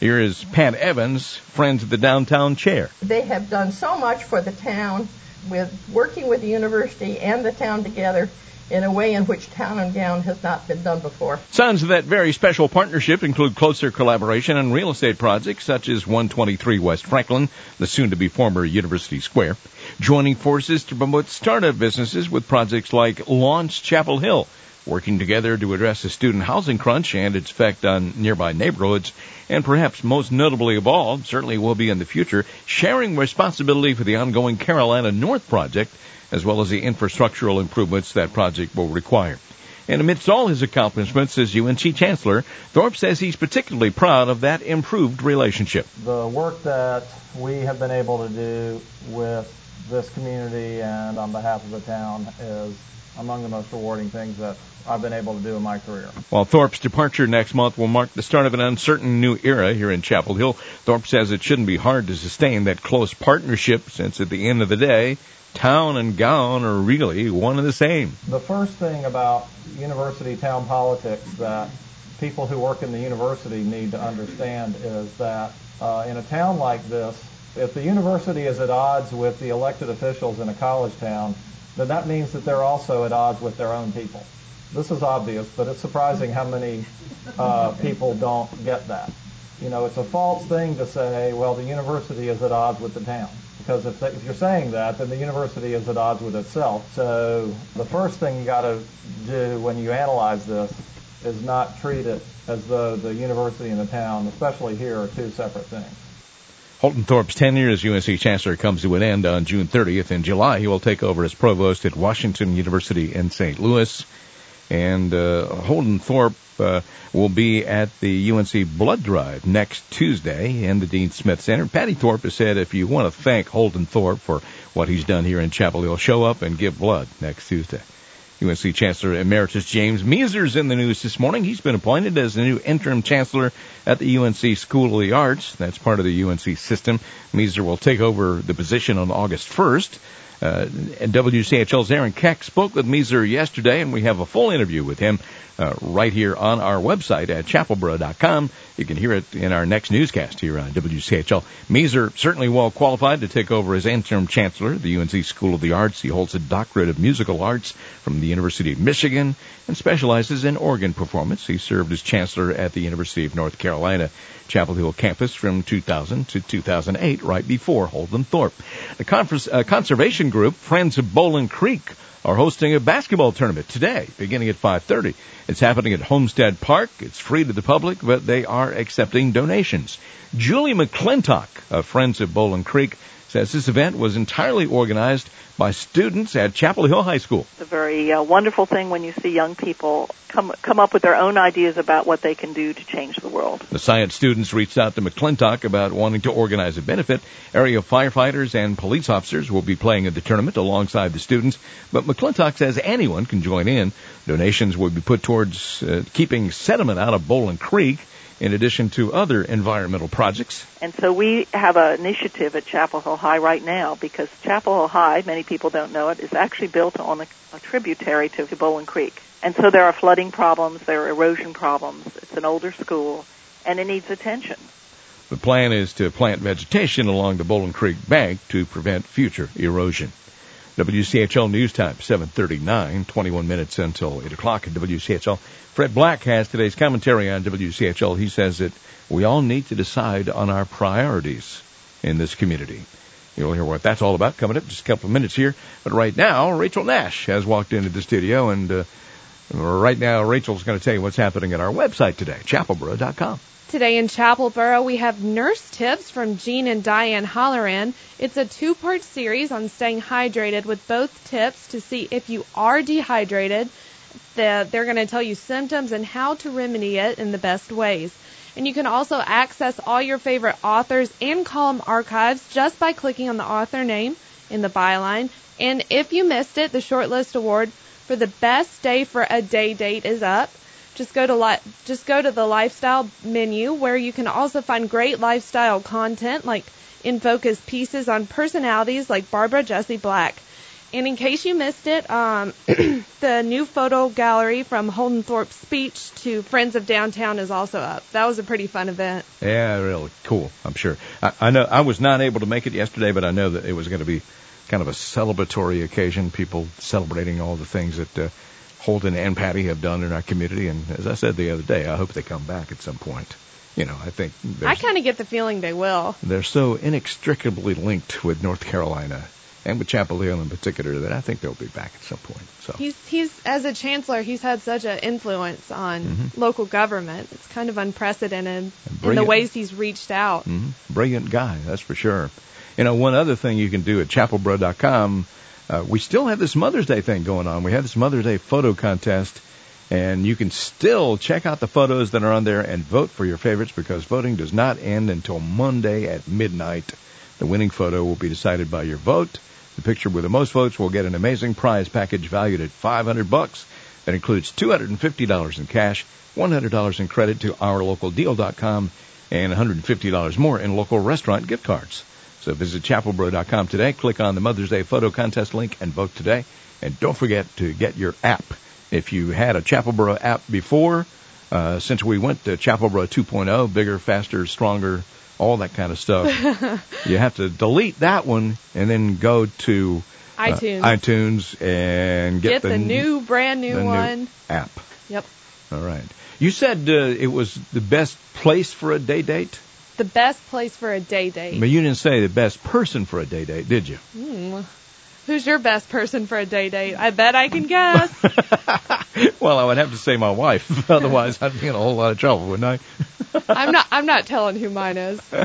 Here is Pat Evans, Friends of the Downtown Chair. They have done so much for the town with working with the university and the town together in a way in which Town and Gown has not been done before. Signs of that very special partnership include closer collaboration on real estate projects such as one twenty-three West Franklin, the soon-to-be former University Square, joining forces to promote startup businesses with projects like Launch Chapel Hill, working together to address the student housing crunch and its effect on nearby neighborhoods, and perhaps most notably of all, certainly will be in the future, sharing responsibility for the ongoing Carolina North project, as well as the infrastructural improvements that project will require. And amidst all his accomplishments as U N C Chancellor, Thorpe says he's particularly proud of that improved relationship. The work that we have been able to do with this community and on behalf of the town is among the most rewarding things that I've been able to do in my career. While Thorpe's departure next month will mark the start of an uncertain new era here in Chapel Hill, Thorpe says it shouldn't be hard to sustain that close partnership since at the end of the day, town and gown are really one and the same. The first thing about university town politics that people who work in the university need to understand is that uh, in a town like this, if the university is at odds with the elected officials in a college town, then that means that they're also at odds with their own people. This is obvious, but it's surprising how many uh, people don't get that. You know, it's a false thing to say, well, the university is at odds with the town. Because if, they, if you're saying that, then the university is at odds with itself. So the first thing you got to do when you analyze this is not treat it as though the university and the town, especially here, are two separate things. Holden Thorpe's tenure as U N C Chancellor comes to an end on June thirtieth. In July, he will take over as Provost at Washington University in Saint Louis. And uh, Holden Thorpe uh, will be at the U N C Blood Drive next Tuesday in the Dean Smith Center. Patty Thorpe has said if you want to thank Holden Thorpe for what he's done here in Chapel Hill, show up and give blood next Tuesday. U N C Chancellor Emeritus James Measer's in the news this morning. He's been appointed as the new interim chancellor at the U N C School of the Arts. That's part of the U N C system. Measer will take over the position on August first. Uh, and W C H L's Aaron Keck spoke with Measer yesterday, and we have a full interview with him uh, right here on our website at chapelboro dot com. You can hear it in our next newscast here on W C H L. Measer certainly well qualified to take over as interim chancellor of the U N C School of the Arts. He holds a doctorate of musical arts from the University of Michigan and specializes in organ performance. He served as chancellor at the University of North Carolina Chapel Hill campus from two thousand to two thousand eight, right before Holden Thorpe. The conference, uh, conservation group, Friends of Bowling Creek, are hosting a basketball tournament today, beginning at five thirty. It's happening at Homestead Park. It's free to the public, but they are accepting donations. Julie McClintock of Friends of Bowling Creek says this event was entirely organized by students at Chapel Hill High School. It's a very uh, wonderful thing when you see young people come come up with their own ideas about what they can do to change the world. The science students reached out to McClintock about wanting to organize a benefit. Area firefighters and police officers will be playing in the tournament alongside the students, but McClintock says anyone can join in. Donations will be put towards uh, keeping sediment out of Bowling Creek, in addition to other environmental projects. And so we have an initiative at Chapel Hill High right now, because Chapel Hill High, many people don't know it, is actually built on a, a tributary to Bowling Creek. And so there are flooding problems, there are erosion problems. It's an older school, and it needs attention. The plan is to plant vegetation along the Bowling Creek bank to prevent future erosion. W C H L News Time, seven thirty-nine, twenty-one minutes until eight o'clock at W C H L. Fred Black has today's commentary on W C H L. He says that we all need to decide on our priorities in this community. You'll hear what that's all about coming up in just a couple of minutes here. But right now, Rachel Nash has walked into the studio, and uh, right now Rachel's going to tell you what's happening at our website today, chapelboro dot com. Today in Chapelboro, we have Nurse Tips from Jean and Diane Holleran. It's a two-part series on staying hydrated with both tips to see if you are dehydrated. The, they're going to tell you symptoms and how to remedy it in the best ways. And you can also access all your favorite authors and column archives just by clicking on the author name in the byline. And if you missed it, the Shortlist Award for the best day for a day date is up. Just go to li- just go to the lifestyle menu, where you can also find great lifestyle content like in focus pieces on personalities like Barbara Jessie Black. And in case you missed it, um, the new photo gallery from Holden Thorpe's speech to Friends of Downtown is also up. That was a pretty fun event. Yeah, really cool, I'm sure. I, I know I was not able to make it yesterday, but I know that it was going to be kind of a celebratory occasion, people celebrating all the things that uh, Holden and Patty have done in our community. And as I said the other day, I hope they come back at some point. You know, I think I kind of get the feeling they will. They're so inextricably linked with North Carolina and with Chapel Hill in particular that I think they'll be back at some point. So he's he's as a chancellor, he's had such an influence on mm-hmm. local government. It's kind of unprecedented in the ways he's reached out. Mm-hmm. Brilliant guy, that's for sure. You know, one other thing you can do at chapel bro dot com, uh, we still have this Mother's Day thing going on. We have this Mother's Day photo contest, and you can still check out the photos that are on there and vote for your favorites, because voting does not end until Monday at midnight. The winning photo will be decided by your vote. The picture with the most votes will get an amazing prize package valued at five hundred bucks. That includes two hundred fifty dollars in cash, one hundred dollars in credit to our local deal dot com, and one hundred fifty dollars more in local restaurant gift cards. So visit chapel bro dot com today, click on the Mother's Day photo contest link, and vote today. And don't forget to get your app. If you had a Chapel Bro app before, uh, since we went to Chapel Bro two point oh, bigger, faster, stronger, all that kind of stuff, you have to delete that one and then go to uh, iTunes. iTunes and get, get the, the new, brand new the one. New app. Yep. All right. You said uh, it was the best place for a day date? The best place for a day date. But you didn't say the best person for a day date, did you? Hmm. Who's your best person for a day date? I bet I can guess. Well, I would have to say my wife. Otherwise, I'd be in a whole lot of trouble, wouldn't I? I'm not. I'm not telling who mine is. All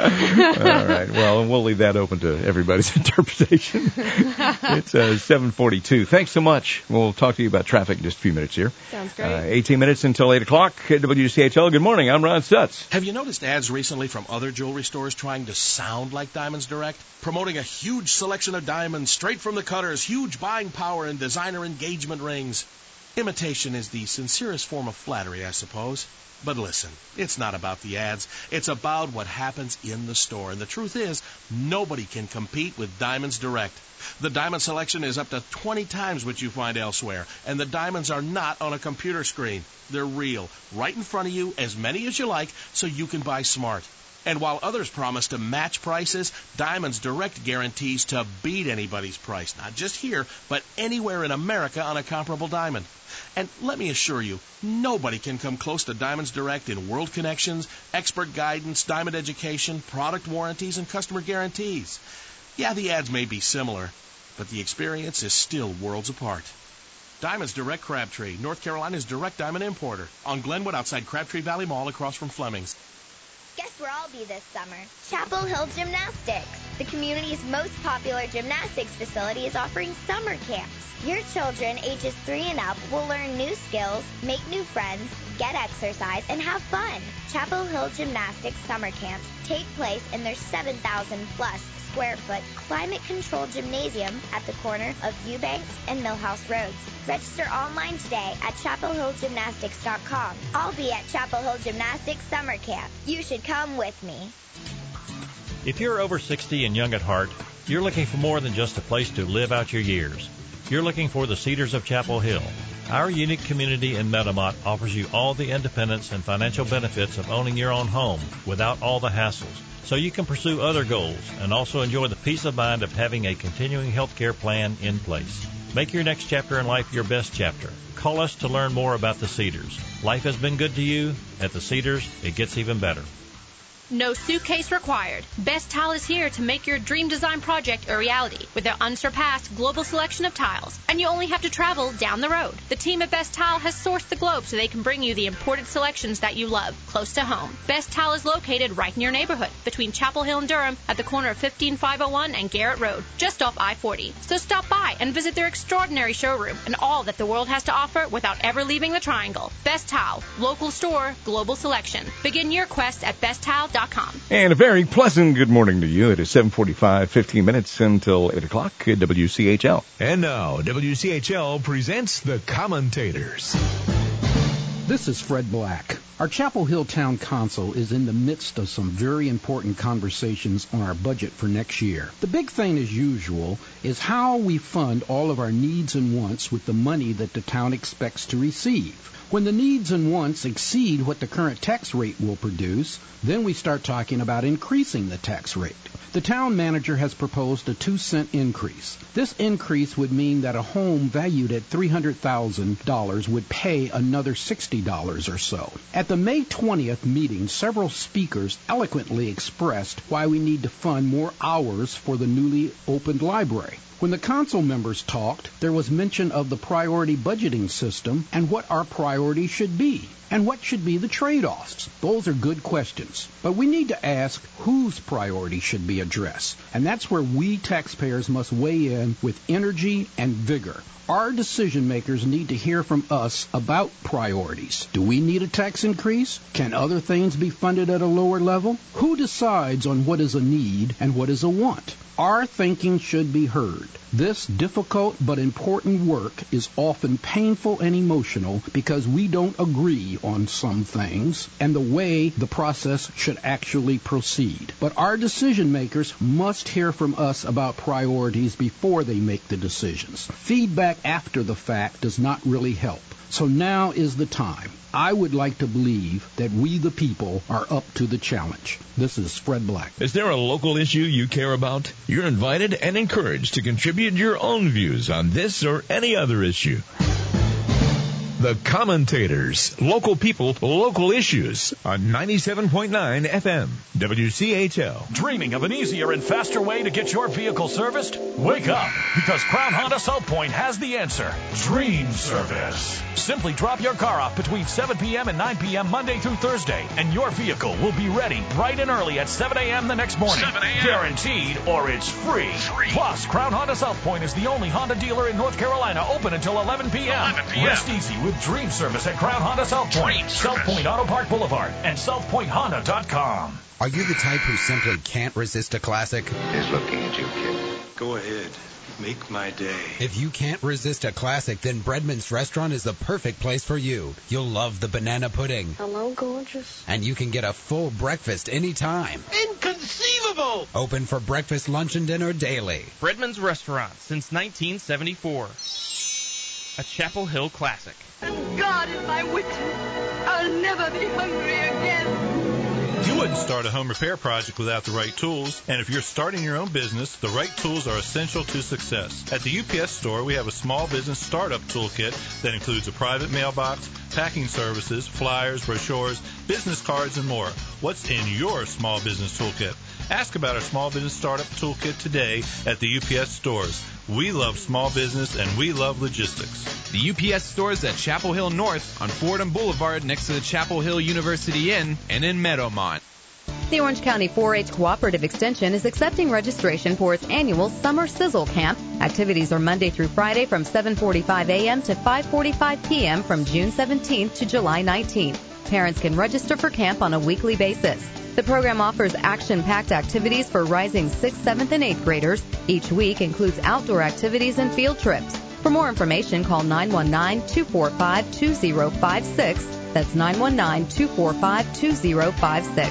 right. Well, we'll leave that open to everybody's interpretation. It's uh, seven forty-two. Thanks so much. We'll talk to you about traffic in just a few minutes here. Sounds great. Uh, eighteen minutes until eight o'clock at W C H L. Good morning. I'm Ron Stutz. Have you noticed ads recently from other jewelry stores trying to sound like Diamonds Direct? Promoting a huge selection of diamonds straight from the cutters, huge buying power, and designer engagement rings. Imitation is the sincerest form of flattery, I suppose. But listen, it's not about the ads. It's about what happens in the store. And the truth is, nobody can compete with Diamonds Direct. The diamond selection is up to twenty times what you find elsewhere. And the diamonds are not on a computer screen. They're real, right in front of you, as many as you like, so you can buy smart. And while others promise to match prices, Diamonds Direct guarantees to beat anybody's price, not just here, but anywhere in America on a comparable diamond. And let me assure you, nobody can come close to Diamonds Direct in world connections, expert guidance, diamond education, product warranties, and customer guarantees. Yeah, the ads may be similar, but the experience is still worlds apart. Diamonds Direct Crabtree, North Carolina's direct diamond importer, on Glenwood outside Crabtree Valley Mall across from Fleming's. Guess where I'll be this summer? Chapel Hill Gymnastics. The community's most popular gymnastics facility is offering summer camps. Your children ages three and up will learn new skills, make new friends, get exercise, and have fun. Chapel Hill Gymnastics summer camps take place in their seven thousand plus square foot climate-controlled gymnasium at the corner of Eubanks and Millhouse Roads. Register online today at chapel hill gymnastics dot com. I'll be at Chapel Hill Gymnastics Summer Camp. You should come with me. If you're over sixty and young at heart, you're looking for more than just a place to live out your years. You're looking for the Cedars of Chapel Hill. Our unique community in Metamont offers you all the independence and financial benefits of owning your own home without all the hassles, so you can pursue other goals and also enjoy the peace of mind of having a continuing health care plan in place. Make your next chapter in life your best chapter. Call us to learn more about the Cedars. Life has been good to you. At the Cedars, it gets even better. No suitcase required. Best Tile is here to make your dream design project a reality with their unsurpassed global selection of tiles. And you only have to travel down the road. The team at Best Tile has sourced the globe so they can bring you the imported selections that you love, close to home. Best Tile is located right in your neighborhood, between Chapel Hill and Durham, at the corner of fifteen five oh one and Garrett Road, just off I forty. So stop by and visit their extraordinary showroom and all that the world has to offer without ever leaving the triangle. Best Tile, local store, global selection. Begin your quest at best tile dot com. And a very pleasant good morning to you. It is seven forty-five, fifteen minutes until eight o'clock at W C H L. And now, W C H L presents The Commentators. This is Fred Black. Our Chapel Hill Town Council is in the midst of some very important conversations on our budget for next year. The big thing, as usual, is how we fund all of our needs and wants with the money that the town expects to receive. When the needs and wants exceed what the current tax rate will produce, then we start talking about increasing the tax rate. The town manager has proposed a two cent increase. This increase would mean that a home valued at three hundred thousand dollars would pay another sixty dollars or so. At the May twentieth meeting, several speakers eloquently expressed why we need to fund more hours for the newly opened library. When the council members talked, there was mention of the priority budgeting system and what our priorities should be, and what should be the trade-offs. Those are good questions, but we need to ask whose priority should be addressed, and that's where we taxpayers must weigh in with energy and vigor. Our decision makers need to hear from us about priorities. Do we need a tax increase? Can other things be funded at a lower level? Who decides on what is a need and what is a want? Our thinking should be heard. This difficult but important work is often painful and emotional because we don't agree on some things and the way the process should actually proceed. But our decision makers must hear from us about priorities before they make the decisions. Feedback after the fact does not really help. So now is the time. I would like to believe that we, the people, are up to the challenge. This is Fred Black. Is there a local issue you care about? You're invited and encouraged to contribute your own views on this or any other issue. The Commentators, local people, local issues on ninety-seven point nine F M, W C H L. Dreaming of an easier and faster way to get your vehicle serviced? Wake up, because Crown Honda South Point has the answer. Dream Service. Simply drop your car off between seven p.m. and nine p.m. Monday through Thursday, and your vehicle will be ready bright and early at seven a.m. the next morning. seven a.m. Guaranteed, or it's free. free. Plus, Crown Honda South Point is the only Honda dealer in North Carolina open until eleven p.m. eleven p.m. Rest easy with Dream Service at Crown Honda South Point, South Point Auto Park Boulevard, and south point honda dot com. Are you the type who simply can't resist a classic? He's looking at you, kid. Go ahead. Make my day. If you can't resist a classic, then Breadman's Restaurant is the perfect place for you. You'll love the banana pudding. Hello, gorgeous. And you can get a full breakfast anytime. Inconceivable! Open for breakfast, lunch, and dinner daily. Breadman's Restaurant since nineteen seventy-four. A Chapel Hill classic. And God is my witness. I'll never be hungry again. You wouldn't start a home repair project without the right tools, and if you're starting your own business, the right tools are essential to success. At the U P S store, we have a small business startup toolkit that includes a private mailbox, packing services, flyers, brochures, business cards, and more. What's in your small business toolkit? Ask about our small business startup toolkit today at the U P S stores. We love small business and we love logistics. The U P S store is at Chapel Hill North on Fordham Boulevard next to the Chapel Hill University Inn and in Meadowmont. The Orange County four H Cooperative Extension is accepting registration for its annual Summer Sizzle Camp. Activities are Monday through Friday from seven forty-five a.m. to five forty-five p.m. from June seventeenth to July nineteenth. Parents can register for camp on a weekly basis. The program offers action-packed activities for rising sixth, seventh, and eighth graders. Each week includes outdoor activities and field trips. For more information, call nine one nine, two four five, two zero five six. That's nine one nine, two four five, two zero five six.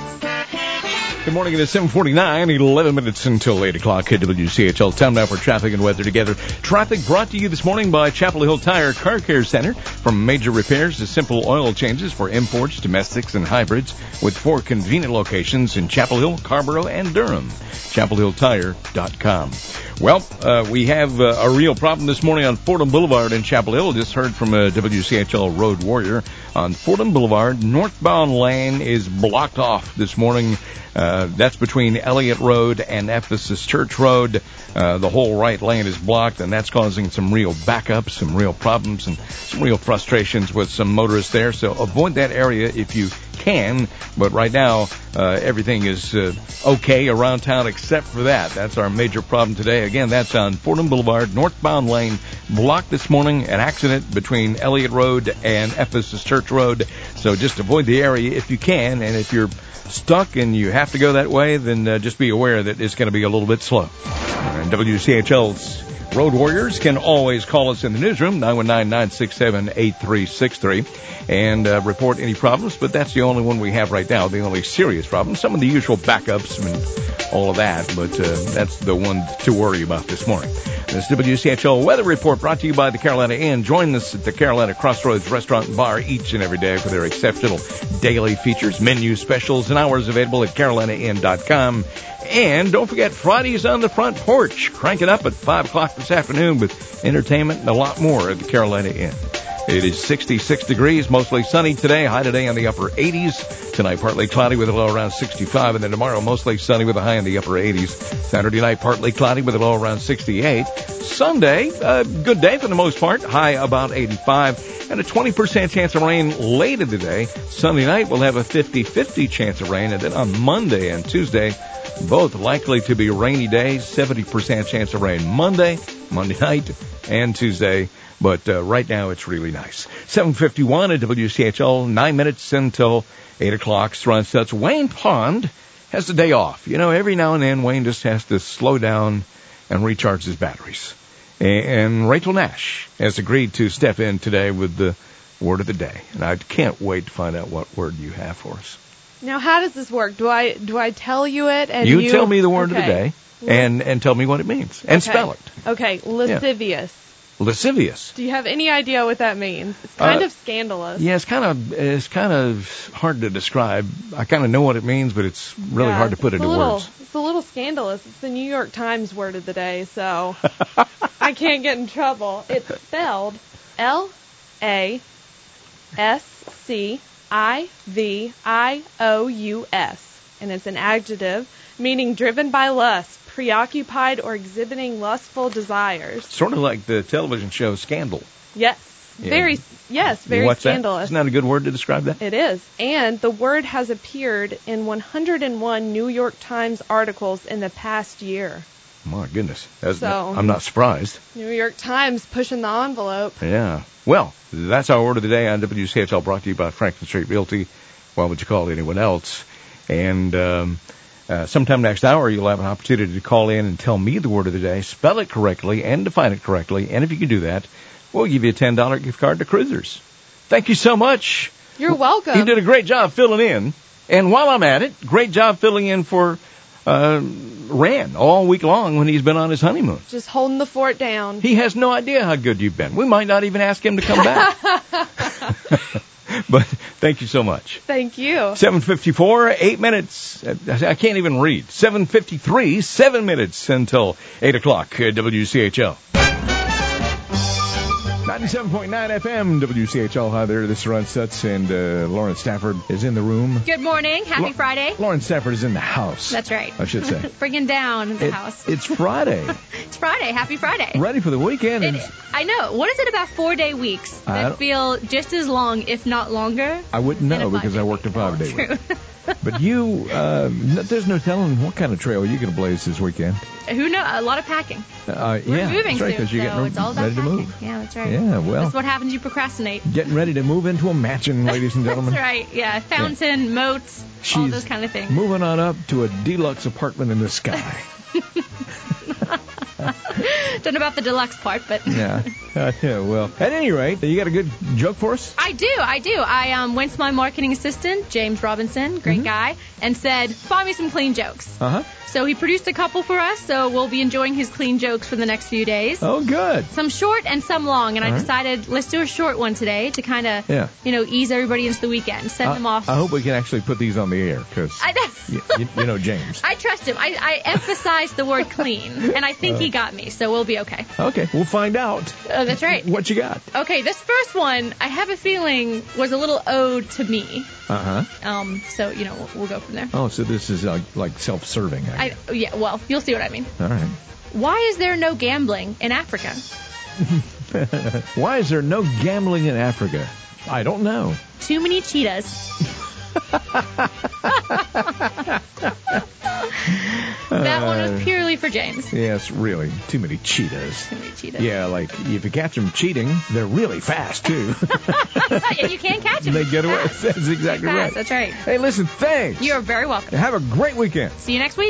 Good morning. It is seven forty-nine, eleven minutes until eight o'clock at W C H L. Time now for traffic and weather together. Traffic brought to you this morning by Chapel Hill Tire Car Care Center. From major repairs to simple oil changes for imports, domestics, and hybrids, with four convenient locations in Chapel Hill, Carrboro, and Durham. chapel hill tire dot com. Well, uh, we have uh, a real problem this morning on Fordham Boulevard in Chapel Hill. Just heard from a W C H L road warrior. On Fordham Boulevard, northbound lane is blocked off this morning. Uh, that's between Elliott Road and Ephesus Church Road. Uh, the whole right lane is blocked, and that's causing some real backups, some real problems, and some real frustrations with some motorists there. So avoid that area if you can. But right now, uh, everything is uh, okay around town except for that. That's our major problem today. Again, that's on Fordham Boulevard, northbound lane, blocked this morning. An accident between Elliott Road and Ephesus Church Road. So just avoid the area if you can, and if you're stuck and you have to go that way, then uh, just be aware that it's going to be a little bit slow. And W C H L's Road Warriors can always call us in the newsroom, nine one nine, nine six seven, eight three six three, and uh, report any problems, but that's the only one we have right now, the only serious problem. Some of the usual backups and all of that, but uh, that's the one to worry about this morning. This W C H L Weather Report brought to you by the Carolina Inn. Join us at the Carolina Crossroads Restaurant and Bar each and every day for their exceptional daily features, menu specials, and hours available at carolina inn dot com. And don't forget, Fridays on the Front Porch. Crank it up at five o'clock this afternoon with entertainment and a lot more at the Carolina Inn. It is sixty-six degrees, mostly sunny today. High today in the upper eighties. Tonight, partly cloudy with a low around sixty-five. And then tomorrow, mostly sunny with a high in the upper eighties. Saturday night, partly cloudy with a low around sixty-eight. Sunday, a good day for the most part. High about eighty-five. And a twenty percent chance of rain later today. Sunday night, we'll have a fifty-fifty chance of rain. And then on Monday and Tuesday, both likely to be rainy days. seventy percent chance of rain Monday, Monday night, and Tuesday. But uh, right now, it's really nice. seven fifty-one at W C H L, nine minutes until eight o'clock. Ron Stutz. Wayne Pond has the day off. You know, every now and then, Wayne just has to slow down and recharge his batteries. And Rachel Nash has agreed to step in today with the word of the day. And I can't wait to find out what word you have for us. Now, how does this work? Do I do I tell you it? And you, you tell me the word okay. of the day and, and tell me what it means. And okay. spell it. Okay, lascivious. Yeah. Lascivious. Do you have any idea what that means? It's kind uh, of scandalous. Yeah, it's kind of it's kind of hard to describe. I kind of know what it means, but it's really yeah, hard to put into into little, words. It's a little scandalous. It's the New York Times word of the day, so I can't get in trouble. It's spelled L A S C I V I O U S, and it's an adjective meaning driven by lust, preoccupied or exhibiting lustful desires. Sort of like the television show Scandal. Yes. Yeah. Very, yes, very What's scandalous. That? Isn't that a good word to describe that? It is. And the word has appeared in one hundred one New York Times articles in the past year. My goodness. That's So, not, I'm not surprised. New York Times pushing the envelope. Yeah. Well, that's our word of the day on W C H L, brought to you by Franklin Street Realty. Why would you call anyone else? And um, uh, sometime next hour, you'll have an opportunity to call in and tell me the word of the day, spell it correctly, and define it correctly. And if you can do that, we'll give you a ten dollars gift card to Cruisers. Thank you so much. You're welcome. You did a great job filling in. And while I'm at it, great job filling in for uh, Rand all week long when he's been on his honeymoon. Just holding the fort down. He has no idea how good you've been. We might not even ask him to come back. But thank you so much. Thank you. seven fifty-four, eight minutes. I can't even read. seven fifty-three, seven minutes until eight o'clock at W C H L. ninety-seven point nine F M, W C H L. Hi there, this is Ron Stutz, and uh, Lauren Stafford is in the room. Good morning. Happy La- Friday. Lauren Stafford is in the house. That's right. I should say. Bringing down the it, house. It's Friday. It's Friday. Happy Friday. Ready for the weekend. It, I know. What is it about four-day weeks that feel just as long, if not longer? I wouldn't know because I worked a five-day week. But you, uh, no, there's no telling what kind of trail you're going to blaze this weekend. Who knows? A lot of packing. Uh, We're yeah, moving that's right, soon, because you're so getting it's all about ready to packing. move. Yeah, that's right. Yeah, well. That's what happens. You procrastinate. Getting ready to move into a mansion, ladies and gentlemen. That's right. Yeah, fountain, yeah. moats, She's all those kind of things. Moving on up to a deluxe apartment in the sky. Don't know about the deluxe part, but yeah. Uh, yeah. Well, at any rate, you got a good joke for us? I do. I do. I um, went to my marketing assistant, James Robinson, great mm-hmm. guy, and said, "Find me some clean jokes." Uh huh. So he produced a couple for us, so we'll be enjoying his clean jokes for the next few days. Oh, good. Some short and some long, and All I right. decided let's do a short one today to kind of, yeah. you know, ease everybody into the weekend, send I, them off. I hope we can actually put these on the air, because you, you, you know James. I trust him. I, I emphasized the word clean, and I think uh, he got me, so we'll be okay. Okay, we'll find out. Oh, that's right. What you got? Okay, this first one, I have a feeling, was a little ode to me. Uh-huh. Um, so, you know, we'll, we'll go from there. Oh, so this is like, like self-serving. I I, yeah, well, you'll see what I mean. All right. Why is there no gambling in Africa? Why is there no gambling in Africa? I don't know. Too many cheetahs. That one was purely for James. Yes, really. Too many cheetahs. Too many cheetahs. Yeah, like if you catch them cheating, they're really fast, too. Yeah, you can't catch them. They get away. Fast. That's exactly Fast, right. That's right. Hey, listen, thanks. You're very welcome. Have a great weekend. See you next week.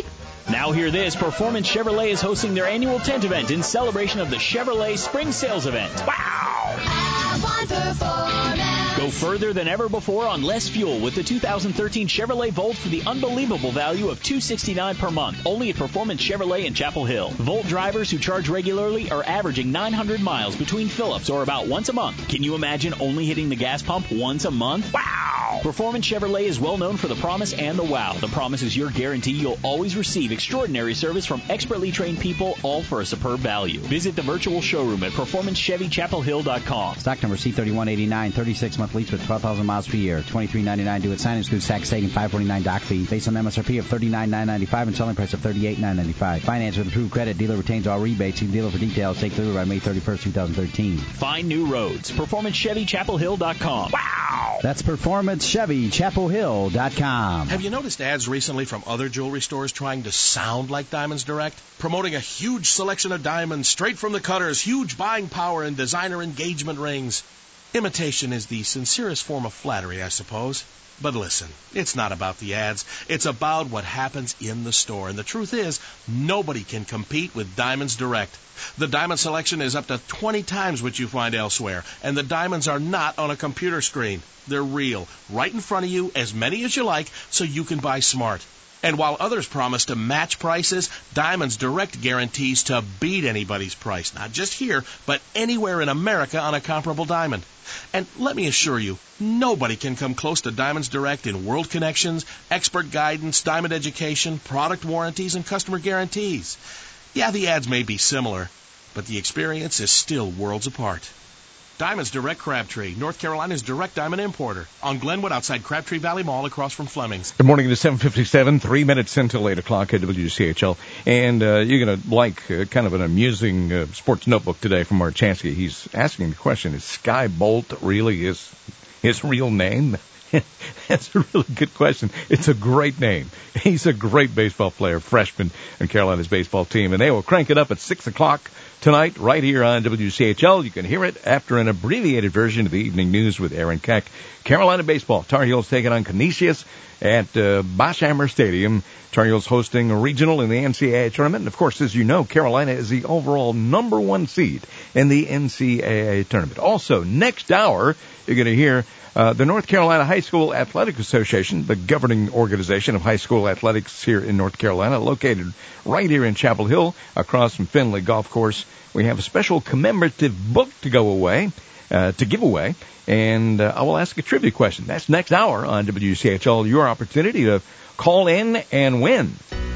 Now hear this, Performance Chevrolet is hosting their annual tent event in celebration of the Chevrolet Spring Sales Event. Wow! Have one Performance. Go further than ever before on less fuel with the two thousand thirteen Chevrolet Volt for the unbelievable value of two hundred sixty-nine dollars per month. Only at Performance Chevrolet in Chapel Hill. Volt drivers who charge regularly are averaging nine hundred miles between fill-ups or about once a month. Can you imagine only hitting the gas pump once a month? Wow! Performance Chevrolet is well known for the promise and the wow. The promise is your guarantee you'll always receive extraordinary service from expertly trained people, all for a superb value. Visit the virtual showroom at performance chevy chapel hill dot com. Stock number C thirty-one eighty-nine, thirty-six month lease with twelve thousand miles per year. twenty-three ninety-nine due at sign excludes tax, stake, and five forty-nine dock fee. Based on M S R P of thirty-nine thousand nine hundred ninety-five dollars and selling price of thirty-eight thousand nine hundred ninety-five dollars. Finance with approved credit. Dealer retains all rebates. See dealer for details. Take delivery by May thirty-first, twenty thirteen. Find new roads. performance chevy chapel hill dot com. Wow! That's Performance Chevy Chapel Hill dot com. Have you noticed ads recently from other jewelry stores trying to sound like Diamonds Direct? Promoting a huge selection of diamonds straight from the cutters, huge buying power, and designer engagement rings. Imitation is the sincerest form of flattery, I suppose. But listen, it's not about the ads. It's about what happens in the store. And the truth is, nobody can compete with Diamonds Direct. The diamond selection is up to twenty times what you find elsewhere. And the diamonds are not on a computer screen. They're real, right in front of you, as many as you like, so you can buy smart. And while others promise to match prices, Diamonds Direct guarantees to beat anybody's price, not just here, but anywhere in America on a comparable diamond. And let me assure you, nobody can come close to Diamonds Direct in world connections, expert guidance, diamond education, product warranties, and customer guarantees. Yeah, the ads may be similar, but the experience is still worlds apart. Diamonds Direct Crabtree, North Carolina's direct diamond importer. On Glenwood outside Crabtree Valley Mall across from Fleming's. Good morning to seven fifty-seven, three minutes until eight o'clock at W C H L. And uh, you're going to like uh, kind of an amusing uh, sports notebook today from Mark Chansky. He's asking the question, is Sky Bolt really his, his real name? That's a really good question. It's a great name. He's a great baseball player, freshman in Carolina's baseball team. And they will crank it up at six o'clock tonight right here on W C H L. You can hear it after an abbreviated version of the evening news with Aaron Keck. Carolina baseball. Tar Heels taking on Canisius at uh, Boschheimer Stadium. Tar Heels hosting a regional in the N C double A tournament. And, of course, as you know, Carolina is the overall number one seed in the N C double A tournament. Also, next hour, you're going to hear Uh, the North Carolina High School Athletic Association, the governing organization of high school athletics here in North Carolina, located right here in Chapel Hill, across from Finley Golf Course. We have a special commemorative book to go away, uh, to give away, and uh, I will ask a trivia question. That's next hour on W C H L, your opportunity to call in and win.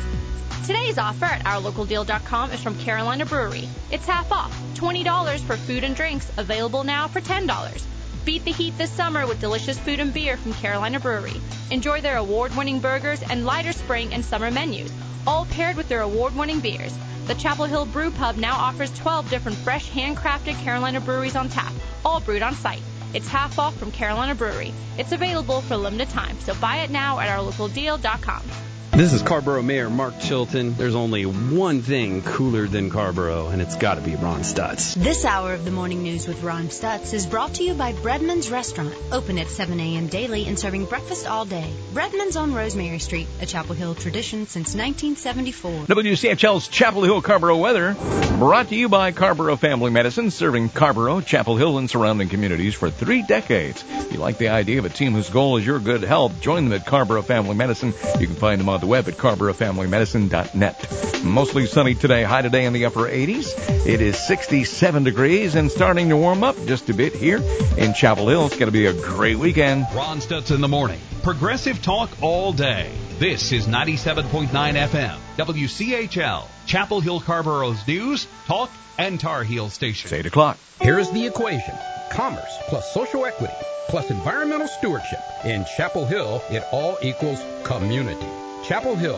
Today's offer at our local deal dot com is from Carolina Brewery. It's half off, twenty dollars for food and drinks, available now for ten dollars. Beat the heat this summer with delicious food and beer from Carolina Brewery. Enjoy their award-winning burgers and lighter spring and summer menus, all paired with their award-winning beers. The Chapel Hill Brew Pub now offers twelve different fresh, handcrafted Carolina breweries on tap, all brewed on site. It's half off from Carolina Brewery. It's available for a limited time, so buy it now at our local deal dot com. This is Carborough Mayor Mark Chilton. There's only one thing cooler than Carborough, and it's got to be Ron Stutz. This hour of the morning news with Ron Stutz is brought to you by Breadman's Restaurant, open at seven a.m. daily and serving breakfast all day. Breadman's on Rosemary Street, a Chapel Hill tradition since nineteen seventy-four. W C H L's Chapel Hill Carborough weather, brought to you by Carborough Family Medicine, serving Carborough, Chapel Hill, and surrounding communities for three decades. If you like the idea of a team whose goal is your good health, join them at Carborough Family Medicine. You can find them on the web at carborough family medicine dot net. Mostly sunny today, high today in the upper eighties. It is sixty-seven degrees and starting to warm up just a bit here in Chapel Hill. It's going to be a great weekend. Ron Stutz in the morning. Progressive talk all day. This is ninety-seven point nine F M. W C H L. Chapel Hill Carborough's news, talk, and Tar Heel station. It's eight o'clock. Here's the equation. Commerce plus social equity plus environmental stewardship. In Chapel Hill, it all equals community. Chapel Hill,